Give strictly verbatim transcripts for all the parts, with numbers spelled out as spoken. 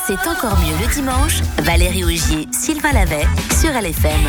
C'est encore mieux le dimanche. Valérie Augier, Sylvain Lavet sur L F M.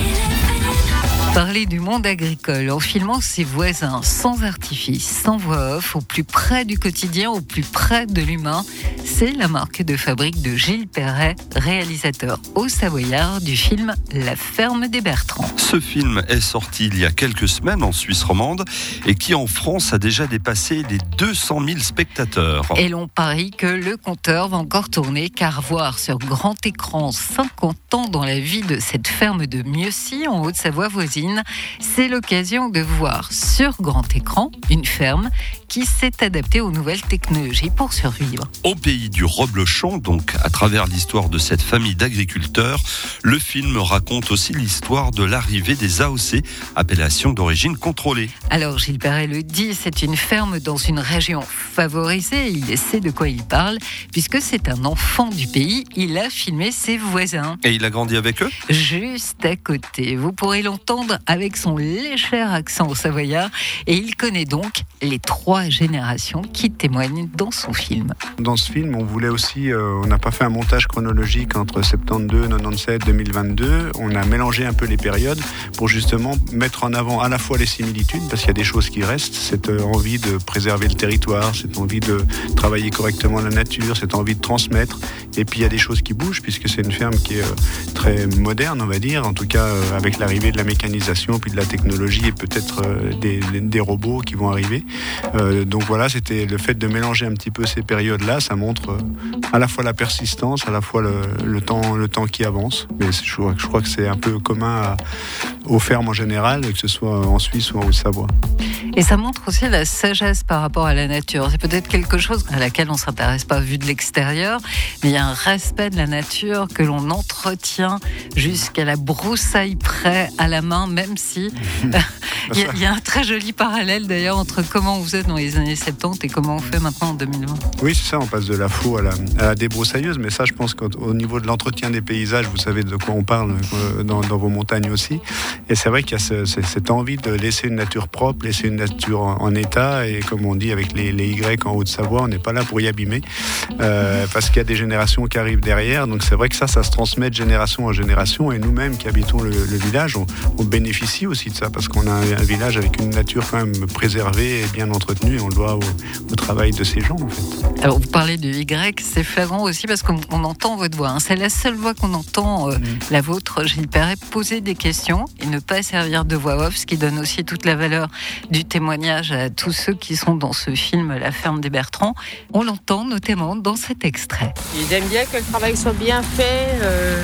Parler du monde agricole en filmant ses voisins, sans artifice, sans voix off, au plus près du quotidien, au plus près de l'humain. C'est la marque de fabrique de Gilles Perret, réalisateur haut-savoyard du film La ferme des Bertrands. Ce film est sorti il y a quelques semaines en Suisse romande et qui en France a déjà dépassé les deux cent mille spectateurs. Et l'on parie que le compteur va encore tourner, car voir sur grand écran cinquante ans dans la vie de cette ferme de Mieuxy en Haute-Savoie voisine, c'est l'occasion de voir sur grand écran une ferme qui s'est adaptée aux nouvelles technologies pour survivre. Au pays du reblochon, donc à travers l'histoire de cette famille d'agriculteurs, le film raconte aussi l'histoire de l'arrivée des A O C, appellation d'origine contrôlée. Alors Gilles Perret le dit, c'est une ferme dans une région favorisée, il sait de quoi il parle, puisque c'est un enfant du pays, il a filmé ses voisins. Et il a grandi avec eux ? Juste à côté, vous pourrez l'entendre avec son léger accent savoyard, et il connaît donc les trois générations qui témoignent dans son film. Dans ce film, on voulait aussi, euh, on n'a pas fait un montage chronologique entre soixante-douze, quatre-vingt-dix-sept, deux mille vingt-deux. On a mélangé un peu les périodes pour justement mettre en avant à la fois les similitudes, parce qu'il y a des choses qui restent, cette euh, envie de préserver le territoire, cette envie de travailler correctement la nature, cette envie de transmettre. Et puis il y a des choses qui bougent, puisque c'est une ferme qui est euh, très moderne, on va dire, en tout cas euh, avec l'arrivée de la mécanisation, puis de la technologie et peut-être euh, des, des robots qui vont arriver. Euh, donc voilà, c'était le fait de mélanger un petit peu ces périodes-là, ça montre euh, à la fois la persistance, à la fois le, le, temps, le temps qui avance. Mais je crois, je crois que c'est un peu commun à, aux fermes en général, que ce soit en Suisse ou en Haute-Savoie. Et ça montre aussi la sagesse par rapport à la nature. C'est peut-être quelque chose à laquelle on ne s'intéresse pas vu de l'extérieur, mais il y a un respect de la nature que l'on entretient jusqu'à la broussaille près à la main, même si euh, il, y a, il y a un très joli parallèle d'ailleurs entre comment on faisait dans les années soixante-dix et comment on fait maintenant en deux mille vingt. Oui, c'est ça, on passe de la faux à la, à la débroussailleuse, mais ça je pense qu'au niveau de l'entretien des paysages, vous savez de quoi on parle dans, dans vos montagnes aussi. Et c'est vrai qu'il y a ce, cette envie de laisser une nature propre, laisser une nature en, en état, et comme on dit avec les, les Y en Haute-Savoie, on n'est pas là pour y abîmer, euh, parce qu'il y a des générations qui arrivent derrière, donc c'est vrai que ça, ça se transmet de génération en génération, et nous-mêmes qui habitons le, le village, on, on bénéficie aussi de ça, parce qu'on a un, un village avec une nature quand même préservée et bien entretenue, et on le doit au, au travail de ces gens en fait. Alors vous parlez du Y, c'est flagrant aussi parce qu'on on entend votre voix, hein. C'est la seule voix qu'on entend, euh, mmh. la vôtre, Gilles Perret, poser des questions et ne pas servir de voix off, ce qui donne aussi toute la valeur du témoignage à tous ceux qui sont dans ce film La ferme des Bertrands. On l'entend notamment dans cet extrait. Ils aiment bien que le travail soit bien fait, euh,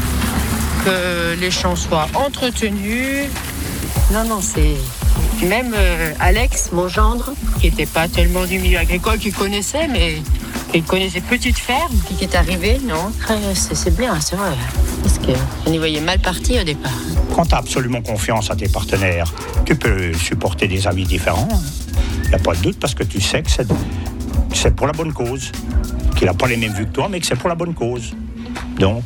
que les champs soient entretenus. Non, non, c'est... Même euh, Alex, mon gendre, qui n'était pas tellement du milieu agricole, qui connaissait, mais qui connaissait petite ferme, qui est arrivé, non, c'est, c'est bien, c'est vrai. Parce qu'on y voyait mal parti au départ. Quand tu as absolument confiance à tes partenaires, tu peux supporter des avis différents. Il n'y a pas de doute, parce que tu sais que c'est, c'est pour la bonne cause. Qu'il n'a pas les mêmes vues que toi, mais que c'est pour la bonne cause. Donc,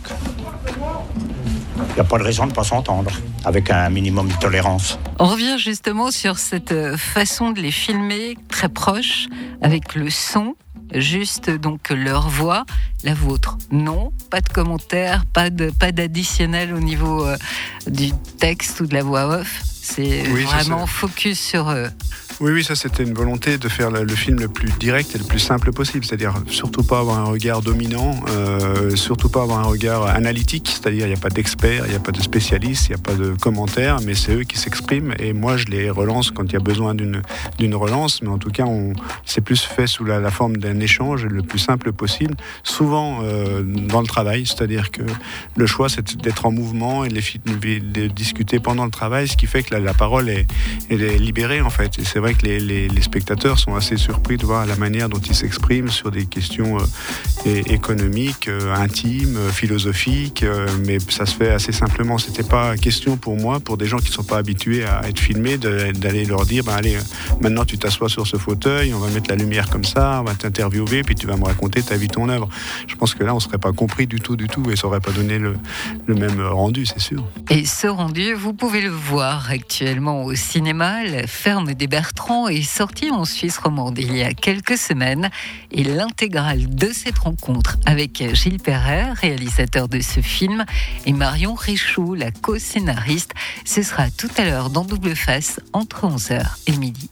il n'y a pas de raison de ne pas s'entendre, avec un minimum de tolérance. On revient justement sur cette façon de les filmer très proches, avec le son, juste donc leur voix, la vôtre. Non, pas de commentaires, pas, de, pas d'additionnel au niveau euh, du texte ou de la voix off. C'est oui, vraiment ça, c'est... focus sur eux. Oui, oui, ça c'était une volonté de faire le, le film le plus direct et le plus simple possible, c'est-à-dire surtout pas avoir un regard dominant, euh, surtout pas avoir un regard analytique, c'est-à-dire il n'y a pas d'experts, il n'y a pas de spécialistes, il n'y a pas de commentaires, mais c'est eux qui s'expriment et moi je les relance quand il y a besoin d'une, d'une relance, mais en tout cas on, c'est plus fait sous la, la forme d'un échange le plus simple possible, souvent euh, dans le travail, c'est-à-dire que le choix c'est d'être en mouvement et de, les, de discuter pendant le travail, ce qui fait que la, la parole est, elle est libérée en fait, et c'est vrai que les, les, les spectateurs sont assez surpris de voir la manière dont ils s'expriment sur des questions euh, économiques, euh, intimes, euh, philosophiques, euh, mais ça se fait assez simplement. C'était pas question pour moi, pour des gens qui ne sont pas habitués à être filmés, de, d'aller leur dire ben allez, maintenant tu t'assois sur ce fauteuil, on va mettre la lumière comme ça, on va t'interviewer, puis tu vas me raconter ta vie, ton œuvre. Je pense que là, on ne serait pas compris du tout, du tout, et ça n'aurait pas donné le, le même rendu, c'est sûr. Et ce rendu, vous pouvez le voir actuellement au cinéma. La ferme des Bertrands est sortie en Suisse romande il y a quelques semaines. Et l'intégrale de cette rencontre avec Gilles Perret, réalisateur de ce film, et Marion Richoux, la co-scénariste, ce sera tout à l'heure dans Double Face entre onze heures et midi.